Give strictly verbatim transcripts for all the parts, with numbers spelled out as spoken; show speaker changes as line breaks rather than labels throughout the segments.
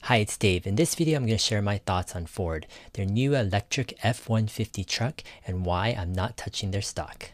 Hi, it's Dave. In this video, I'm going to share my thoughts on Ford, their new electric F one fifty truck, and why I'm not touching their stock.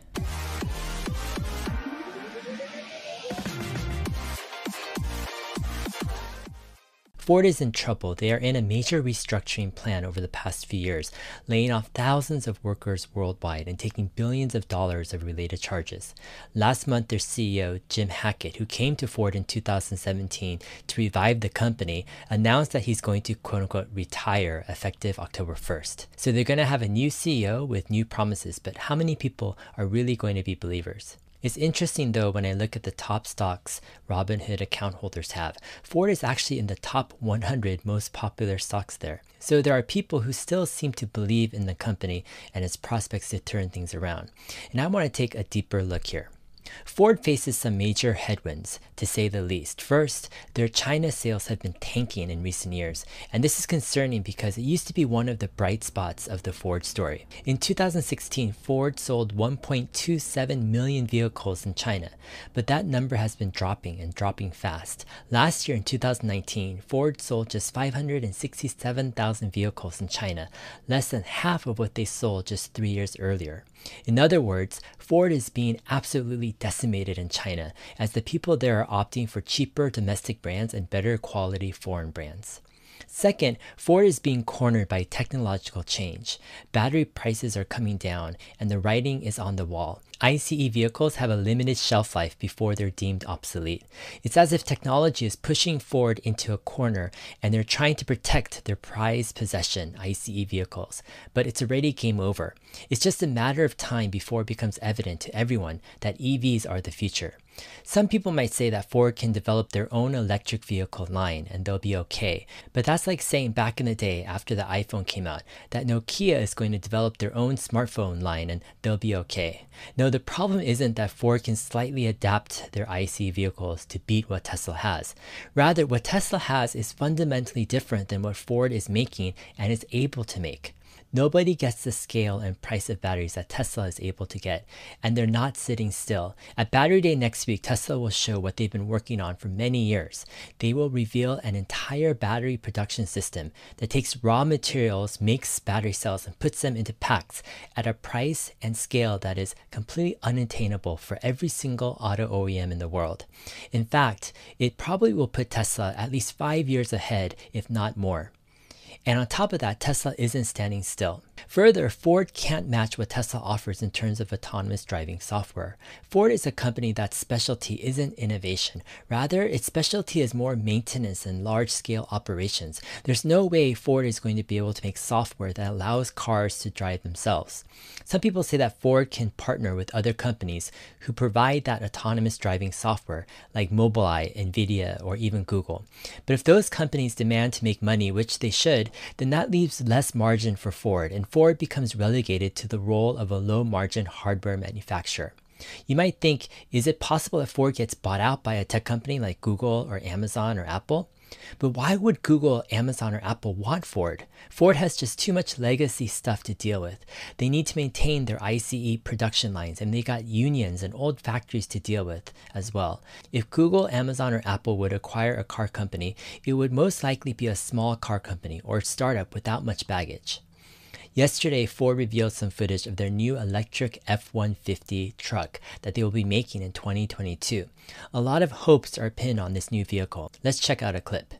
Ford is in trouble. They are in a major restructuring plan over the past few years, laying off thousands of workers worldwide and taking billions of dollars of related charges. Last month, their C E O, Jim Hackett, who came to Ford in two thousand seventeen to revive the company, announced that he's going to quote-unquote retire effective October first. So they're going to have a new C E O with new promises, but how many people are really going to be believers? It's interesting though when I look at the top stocks Robinhood account holders have. Ford is actually in the top one hundred most popular stocks there. So there are people who still seem to believe in the company and its prospects to turn things around. And I want to take a deeper look here. Ford faces some major headwinds, to say the least. First, their China sales have been tanking in recent years, and this is concerning because it used to be one of the bright spots of the Ford story. In two thousand sixteen, Ford sold one point two seven million vehicles in China, but that number has been dropping and dropping fast. Last year in two thousand nineteen, Ford sold just five hundred sixty-seven thousand vehicles in China, less than half of what they sold just three years earlier. In other words, Ford is being absolutely decimated in China, as the people there are opting for cheaper domestic brands and better quality foreign brands. Second, Ford is being cornered by technological change. Battery prices are coming down, and the writing is on the wall. ICE vehicles have a limited shelf life before they're deemed obsolete. It's as if technology is pushing Ford into a corner, and they're trying to protect their prized possession, ICE vehicles. But it's already game over. It's just a matter of time before it becomes evident to everyone that E Vs are the future. Some people might say that Ford can develop their own electric vehicle line and they'll be okay. But that's like saying back in the day after the iPhone came out that Nokia is going to develop their own smartphone line and they'll be okay. No, the problem isn't that Ford can slightly adapt their ICE vehicles to beat what Tesla has. Rather, what Tesla has is fundamentally different than what Ford is making and is able to make. Nobody gets the scale and price of batteries that Tesla is able to get, and they're not sitting still. At Battery Day next week, Tesla will show what they've been working on for many years. They will reveal an entire battery production system that takes raw materials, makes battery cells, and puts them into packs at a price and scale that is completely unattainable for every single auto O E M in the world. In fact, it probably will put Tesla at least five years ahead, if not more. And on top of that, Tesla isn't standing still. Further, Ford can't match what Tesla offers in terms of autonomous driving software. Ford is a company that's specialty isn't innovation. Rather, its specialty is more maintenance and large-scale operations. There's no way Ford is going to be able to make software that allows cars to drive themselves. Some people say that Ford can partner with other companies who provide that autonomous driving software, like Mobileye, Nvidia, or even Google. But if those companies demand to make money, which they should, then that leaves less margin for Ford, and Ford becomes relegated to the role of a low-margin hardware manufacturer. You might think, is it possible that Ford gets bought out by a tech company like Google or Amazon or Apple? But why would Google, Amazon, or Apple want Ford? Ford has just too much legacy stuff to deal with. They need to maintain their ICE production lines, and they got unions and old factories to deal with as well. If Google, Amazon, or Apple would acquire a car company, it would most likely be a small car company or startup without much baggage. Yesterday, Ford revealed some footage of their new electric F one fifty truck that they will be making in twenty twenty-two. A lot of hopes are pinned on this new vehicle. Let's check out a clip.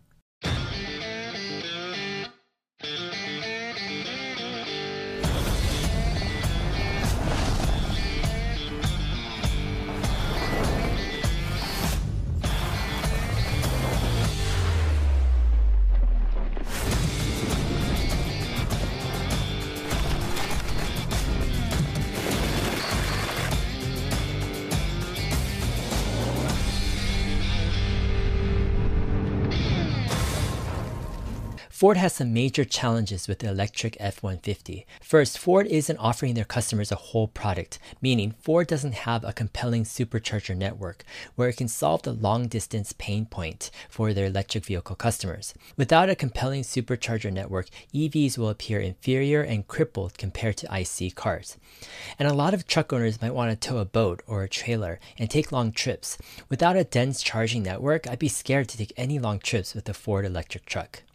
Ford has some major challenges with the electric F one fifty. First, Ford isn't offering their customers a whole product, meaning Ford doesn't have a compelling supercharger network where it can solve the long-distance pain point for their electric vehicle customers. Without a compelling supercharger network, E Vs will appear inferior and crippled compared to ICE cars. And a lot of truck owners might want to tow a boat or a trailer and take long trips. Without a dense charging network, I'd be scared to take any long trips with a Ford electric truck.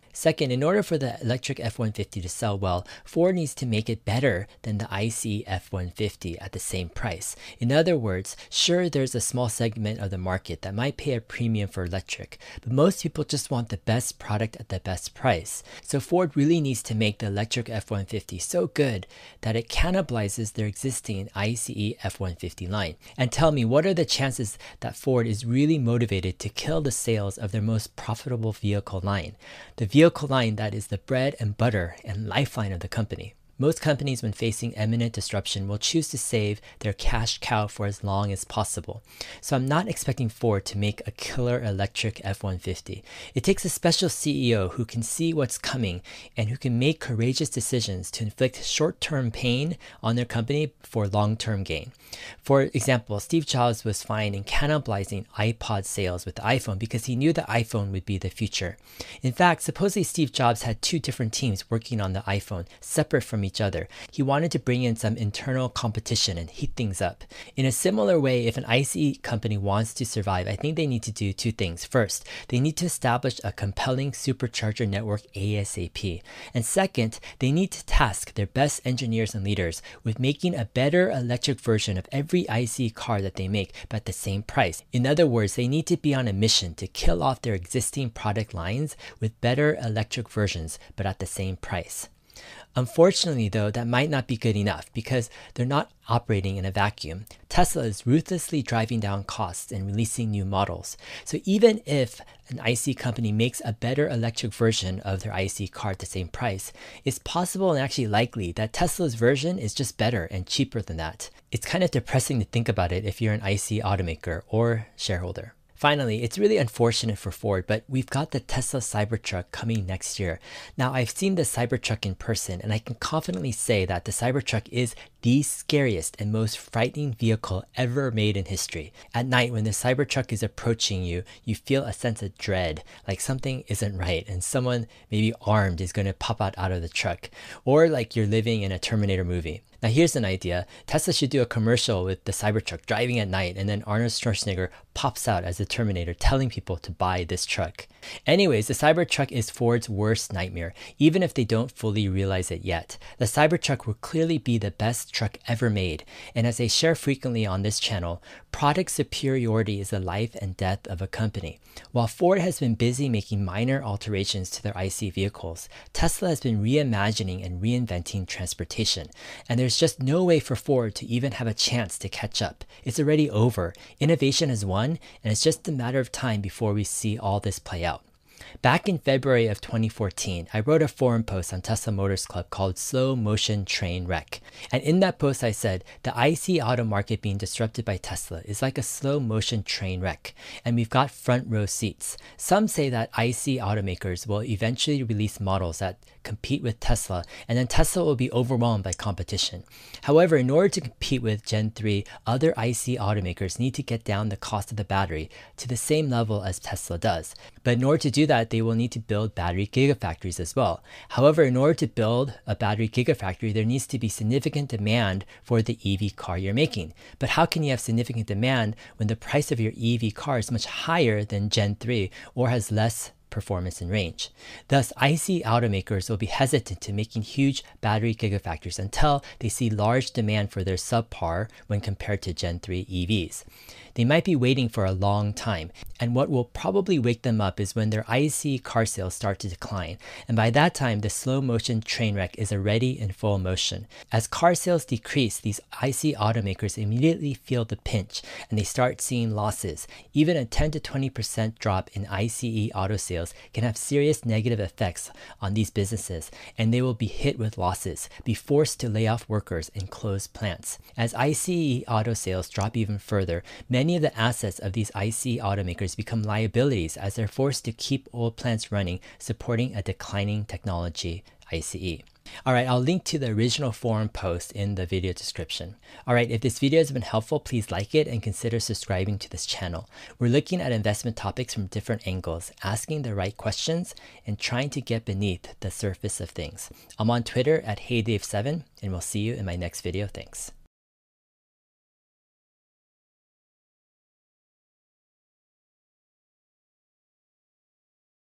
Second, in order for the electric F one fifty to sell well, Ford needs to make it better than the ICE F one fifty at the same price. In other words, sure, there's a small segment of the market that might pay a premium for electric, but most people just want the best product at the best price. So Ford really needs to make the electric F one fifty so good that it cannibalizes their existing ICE F one fifty line. And tell me, what are the chances that Ford is really motivated to kill the sales of their most profitable vehicle line? The vehicle line that is the bread and butter and lifeline of the company. Most companies, when facing imminent disruption, will choose to save their cash cow for as long as possible. So I'm not expecting Ford to make a killer electric F one fifty. It takes a special C E O who can see what's coming and who can make courageous decisions to inflict short-term pain on their company for long-term gain. For example, Steve Jobs was fine in cannibalizing iPod sales with the iPhone because he knew the iPhone would be the future. In fact, supposedly Steve Jobs had two different teams working on the iPhone, separate from each other. He wanted to bring in some internal competition and heat things up. In a similar way, if an ICE company wants to survive, I think they need to do two things. First, they need to establish a compelling supercharger network ASAP. And second, they need to task their best engineers and leaders with making a better electric version of every ICE car that they make, but at the same price. In other words, they need to be on a mission to kill off their existing product lines with better electric versions, but at the same price. Unfortunately, though, that might not be good enough because they're not operating in a vacuum. Tesla is ruthlessly driving down costs and releasing new models. So even if an ICE company makes a better electric version of their ICE car at the same price, it's possible and actually likely that Tesla's version is just better and cheaper than that. It's kind of depressing to think about it if you're an ICE automaker or shareholder. Finally, it's really unfortunate for Ford, but we've got the Tesla Cybertruck coming next year. Now, I've seen the Cybertruck in person, and I can confidently say that the Cybertruck is the scariest and most frightening vehicle ever made in history. At night, when the Cybertruck is approaching you, you feel a sense of dread, like something isn't right, and someone, maybe armed, is going to pop out out of the truck, or like you're living in a Terminator movie. Now here's an idea. Tesla should do a commercial with the Cybertruck driving at night, and then Arnold Schwarzenegger pops out as the Terminator telling people to buy this truck. Anyways, the Cybertruck is Ford's worst nightmare, even if they don't fully realize it yet. The Cybertruck will clearly be the best truck ever made, and as I share frequently on this channel, product superiority is the life and death of a company. While Ford has been busy making minor alterations to their ICE vehicles, Tesla has been reimagining and reinventing transportation, and there's just no way for Ford to even have a chance to catch up. It's already over. Innovation has won, and it's just a matter of time before we see all this play out. Back in February of twenty fourteen, I wrote a forum post on Tesla Motors Club called Slow Motion Train Wreck. And in that post I said, the ICE auto market being disrupted by Tesla is like a slow motion train wreck, and we've got front row seats. Some say that ICE automakers will eventually release models that compete with Tesla, and then Tesla will be overwhelmed by competition. However, in order to compete with Gen three, other ICE automakers need to get down the cost of the battery to the same level as Tesla does. But in order to do that, they will need to build battery gigafactories as well. However, in order to build a battery gigafactory, there needs to be significant demand for the E V car you're making. But how can you have significant demand when the price of your E V car is much higher than Gen three or has less performance and range? Thus, ICE automakers will be hesitant to making huge battery gigafactories until they see large demand for their subpar when compared to Gen three E Vs. They might be waiting for a long time, and what will probably wake them up is when their ICE car sales start to decline, and by that time the slow motion train wreck is already in full motion. As car sales decrease, these ICE automakers immediately feel the pinch, and they start seeing losses. Even a ten to twenty percent drop in ICE auto sales can have serious negative effects on these businesses, and they will be hit with losses, be forced to lay off workers and close plants. As ICE auto sales drop even further, many of the assets of these ICE automakers become liabilities as they're forced to keep old plants running, supporting a declining technology ICE. Alright, I'll link to the original forum post in the video description. Alright, if this video has been helpful, please like it and consider subscribing to this channel. We're looking at investment topics from different angles, asking the right questions, and trying to get beneath the surface of things. I'm on Twitter at Hey Dave seven, and we'll see you in my next video. Thanks.